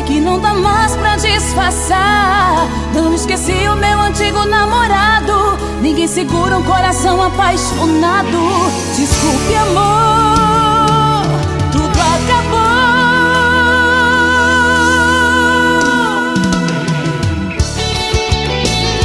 que não dá mais pra disfarçar. Não esqueci o meu antigo namorado. Ninguém segura um coração apaixonado. Desculpe, amor,